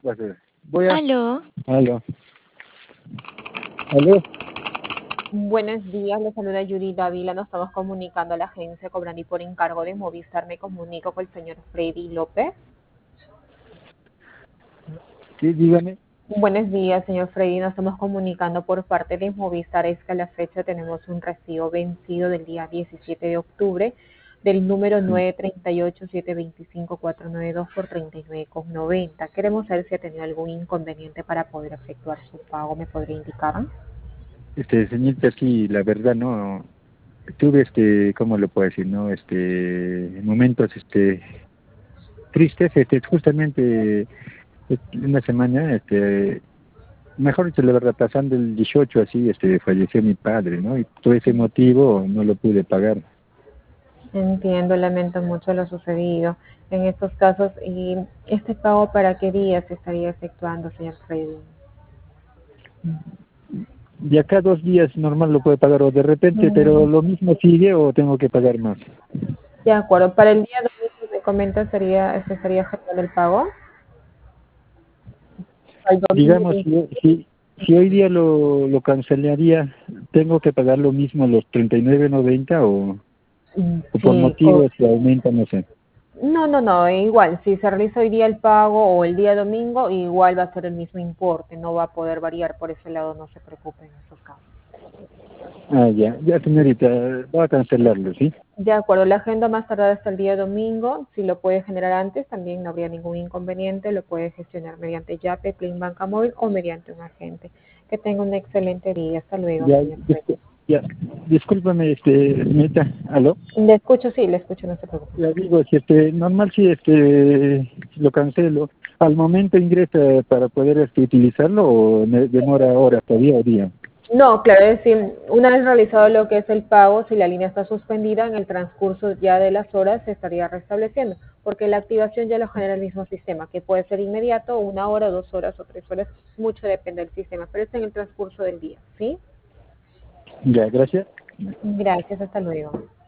Va a ser. Voy a... Aló, Aló. Aló. Buenos días, le saluda Yuri Dávila. Nos estamos comunicando a la agencia Cobrani por encargo de Movistar. Me comunico con el señor Freddy López. Sí, dígame. Buenos días, señor Freddy. Nos estamos comunicando por parte de Movistar. Es que a la fecha tenemos un recibo vencido del día 17 de octubre del número Sí. 938-725-492 por 39,90. Queremos saber si ha tenido algún inconveniente para poder efectuar su pago. ¿Me podría indicar? Señorita, sí, la verdad, no. Tuve, ¿cómo lo puedo decir, no? Momentos, tristes, justamente, una semana, mejor dicho, la verdad, pasando el 18 así, falleció mi padre, ¿no? Y todo ese motivo no lo pude pagar. Entiendo, lamento mucho lo sucedido. En estos casos, ¿y este pago para qué día se estaría efectuando, señor Freddy? De acá 2 días normal lo puede pagar o de repente, pero Mm, lo mismo sigue o tengo que pagar más. de acuerdo, para el día domingo me comenta se estaría efectuando el pago. Al domingo. Digamos, si hoy día lo cancelaría, ¿tengo que pagar lo mismo, los 39,90 o por Sí, motivos que aumentan, no sé? no, no, no, igual, si se realiza hoy día el pago o el día domingo, igual va a ser el mismo importe, no va a poder variar por ese lado, no se preocupe en esos casos. Ah, ya señorita, voy a cancelarlo, ¿sí? De acuerdo, la agenda más tardada hasta el día domingo. Si lo puede generar antes, también no habría ningún inconveniente. Lo puede gestionar mediante Yape, Plin Banca Móvil o mediante un agente. Que tenga un excelente día. Hasta luego, Ya, señor Fred. ya, discúlpame, señorita, ¿aló? Le escucho, sí, le escucho, no se preocupe. Ya digo, si normal si lo cancelo, ¿al momento ingresa para poder utilizarlo o demora horas todavía o día? No, claro, es decir, una vez realizado lo que es el pago, si la línea está suspendida, en el transcurso ya de las horas se estaría restableciendo, porque la activación ya lo genera el mismo sistema, que puede ser inmediato, 1 hora, 2 horas o 3 horas, mucho depende del sistema, pero es en el transcurso del día, ¿sí? Ya, gracias. Gracias, hasta luego.